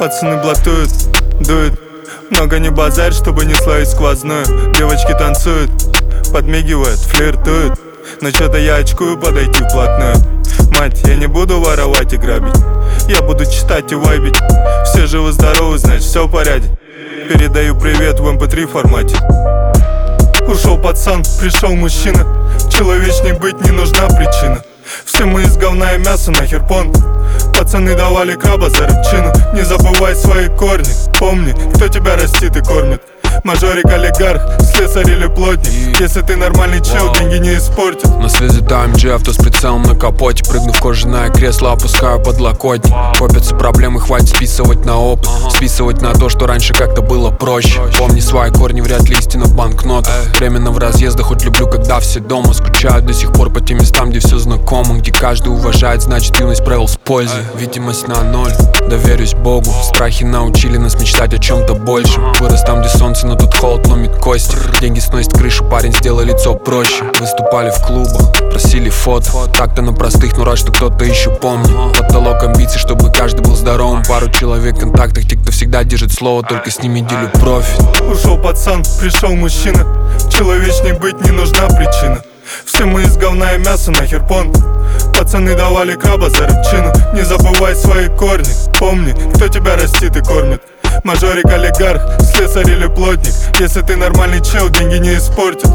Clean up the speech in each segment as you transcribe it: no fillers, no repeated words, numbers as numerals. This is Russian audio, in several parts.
Пацаны блатуют, дуют. Много не базарь, чтобы не словить сквозную. Девочки танцуют, подмигивают, флиртуют. Но чё-то я очкую подойти вплотную. Мать, я не буду воровать и грабить, я буду читать и вайбить. Все живы-здоровы, значит все в порядке. Передаю привет в mp3 формате. Ушел пацан, пришел мужчина. Человечней быть не нужна причина. Все мы из говна и мяса, нахер понт. Пацаны давали краба за рыбчину. Не забывай свои корни, помни, кто тебя растит и кормит. Мажорик, олигарх, слесарь или плотник. Если ты нормальный чел, деньги не испортят. На связи AMG, авто с прицелом на капоте. Прыгну в кожаное кресло, опускаю подлокотник. Копятся проблемы, хватит списывать на опыт. Списывать на то, что раньше как-то было проще. Помни свои корни, вряд ли истина в банкнотах. Временно в разъездах, хоть люблю, когда все дома. Скучают до сих пор по тем местам, где все знакомо. Где каждый уважает, значит юность провел с пользой. Видимость на ноль, доверюсь Богу. Страхи научили нас мечтать о чем-то большем. Вырос там, где солнце, но тут холод ломит кости. Деньги сносит крышу, парень, сделай лицо проще. Выступали в клубах, просили фото. Так-то на простых, но рад, что кто-то еще помнит. Потолок амбиций, чтобы каждый был здоровым. Пару человек в контактах, те, кто всегда держит слово, только с ними делю профит. Ушел пацан, пришел мужчина. Человечней быть не нужна причина. Все мы из говна и мяса, нахер понт. Пацаны давали краба за рыбчину. Не забывай свои корни, помни, кто тебя растит и кормит. Мажорик, олигарх, слесарь или плотник. Если ты нормальный чел, деньги не испортят.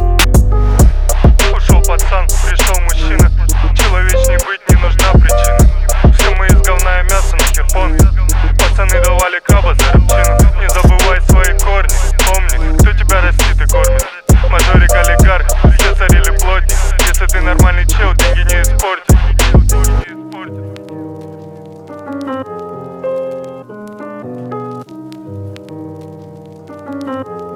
Ушел пацан, пришел мужчина. Человечней быть не нужна причина. Все мы из говна и мяса, нахер понт. Пацаны давали краба за рыбчину. Не забывай свои корни, помни, кто тебя растит и кормит. Мажорик, олигарх, слесарь или плотник. Если ты нормальный чел, деньги не испортят. Thank you.